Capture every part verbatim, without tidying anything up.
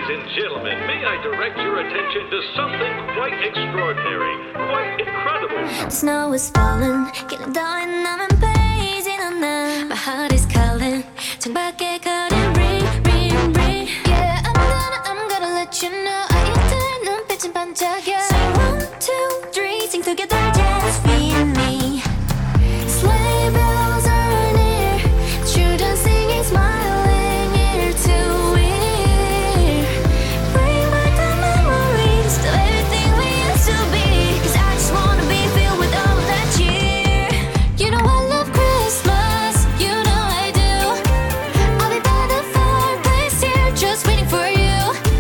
Ladies and gentlemen, may I direct your attention to something quite extraordinary, quite incredible. Snow is falling, getting dark and I'm paging on now. My heart is calling, 창밖에 거린 ring, ring, ring. Yeah, I'm gonna, I'm gonna let you know. 아이들 눈빛은 반짝여. So one, two, three, sing together, just me and me. Sleigh bells are near, children singing, smiling ear to ear. Bring back the memories of everything we used to be. 'Cause I just wanna be filled with all of that cheer. You know I love Christmas, you know I do. I'll be by the fireplace here, just waiting for you.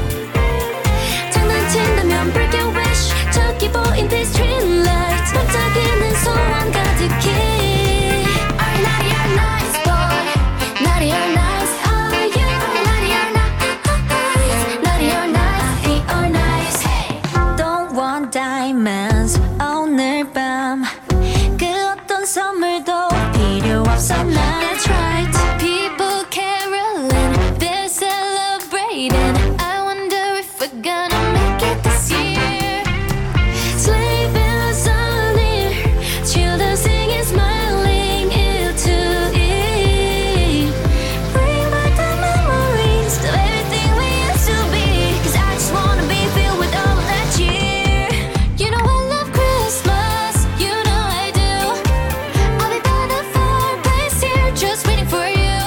장난친다면 break your wish, 저기 보인 these street lights. 반짝이는 소원 가득히. Are you naughty or nice boy? Naughty or nice? Are you naughty or nice? Naughty or nice? Naughty or nice? Don't want diamonds 오늘 밤. 그 어떤 선물도 필요 없어 난. That's right. People caroling, they're celebrating. I wonder if we're gonna make it this year. Sleigh bells are near, children singing, smiling ear to ear. Bring back the memories of everything we used to be. 'Cause I just wanna be filled with all of that cheer. You know I love Christmas, you know I do. I'll be by the fireplace here, just waiting for you.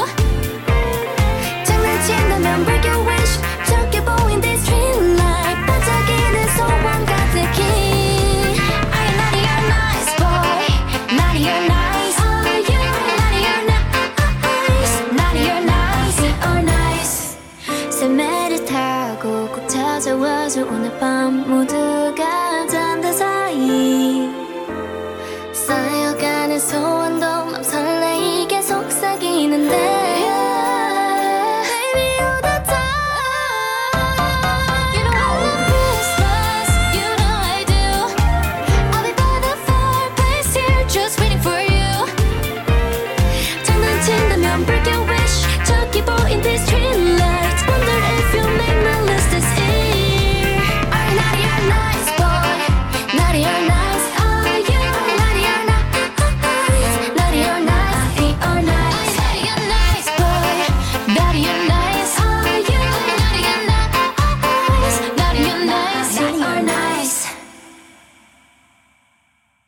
장난친다면 break your wish, 저기 보인 this street light. 반짝이는 소원 가득히. Are you naughty or nice boy? Naughty or nice? Are you naughty or nice? Naughty or nice? Or nice? 샘매를 타고 꼭 찾아와줘 오늘 밤 모두가 잠든 사이. 쌓여가는 소원도 맘 설레이게 속삭이는데